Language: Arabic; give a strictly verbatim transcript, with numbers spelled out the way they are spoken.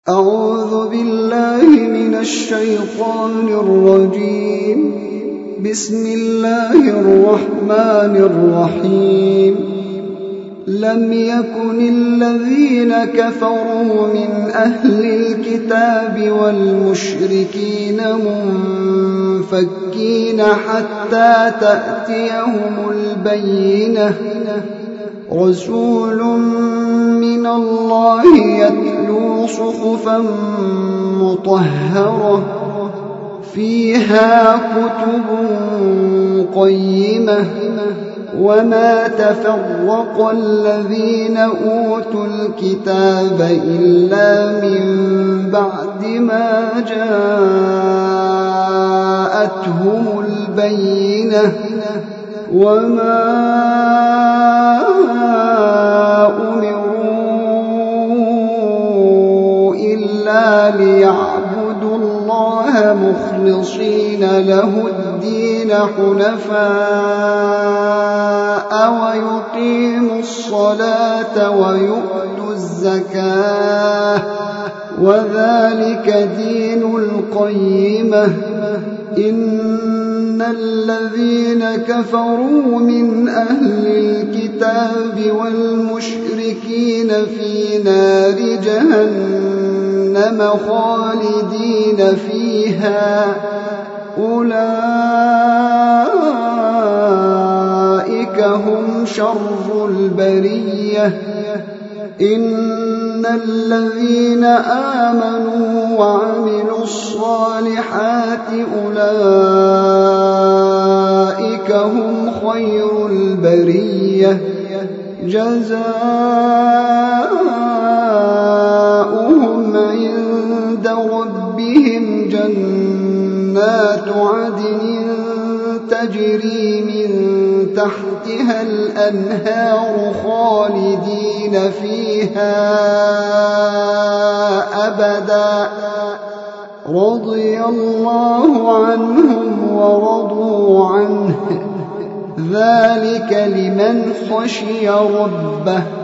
أعوذ بالله من الشيطان الرجيم. بسم الله الرحمن الرحيم. لم يكن الذين كفروا من أهل الكتاب والمشركين منفكين حتى تأتيهم البينة. رسول من الله يتلو صحفا مطهرة فيها كتب قيمة وما تفرق الذين أوتوا الكتاب إلا من بعد ما جاءتهم البينة وما أمروا إلا ليعبدوا الله مخلصين له الدين حنفاء ويقيموا الصلاة ويؤتوا الزكاة وذلك دين القيمة. إن الذين كفروا من أهل الكتاب والمشركين في نار جهنم خالدين فيها أولئك هم شر البرية. إن الذين آمنوا وعملوا الصالحات أولئك هم خير البرية. جزاؤهم عند ربهم جنات عدن تجري من تحتها الأنهار خالدين فيها أبدا. رضي الله عنهم ورضوا عنه ذلك لمن خشي ربه.